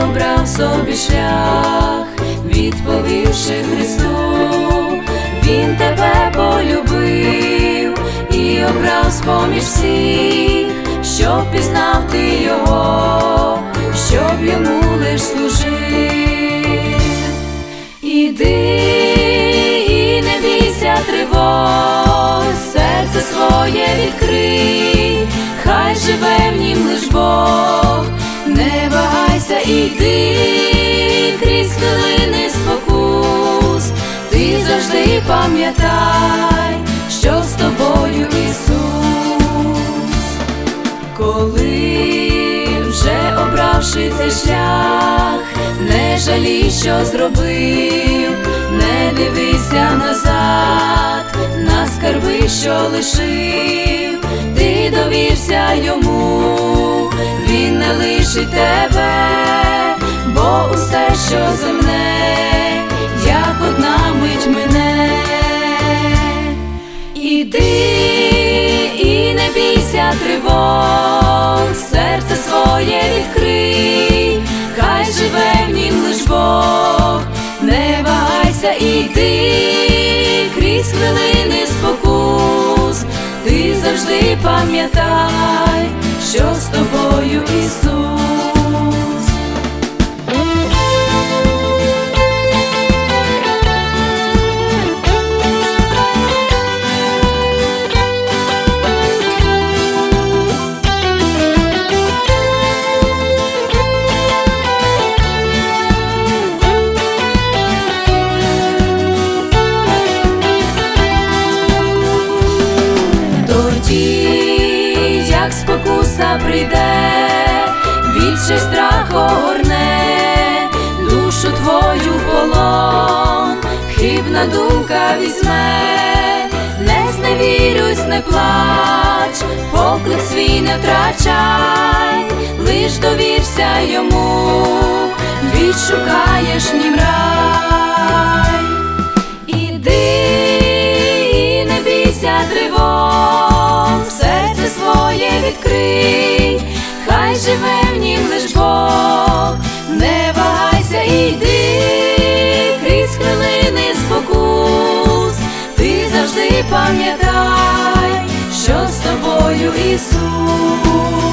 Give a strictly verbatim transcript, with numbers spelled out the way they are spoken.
обрав собі шлях, відповівши Христу. Він тебе полюбив і обрав з-поміж всіх, щоб пізнав ти Його, щоб йому лиш служив. Іди і не бійся тривог, серце своє відкрий, хай живе в нім лиш Бог. Не вагайся, іди крізь хвилини спокус, ти завжди пам'ятай, що з тобою Ісус. Коли вже обравши цей шлях, не жалій, що зробив, не дивися назад на скарби, що лишив, ти довірся йому, він не лишить тебе, бо усе, що земне, як одна мить мине. Іди і не бійся тривог, серце своє відкрий, хай живе в нім лиш Бог. Не вагайся, іди крізь хвилини спокус, ти завжди пам'ятай, що з тобою Ісус. Як спокуса прийде, більше страх огорне душу твою в полон, хибна думка візьме. Не зневірюсь, не плач, поклик свій не втрачай, лиш довірся йому, відшукаєш в нім рай. Іди і не бійся тривог, серце своє відкрий, хай живе в нім лиш Бог. Не вагайся, іди крізь хвилини спокус, ти завжди пам'ятай, що з тобою Ісус.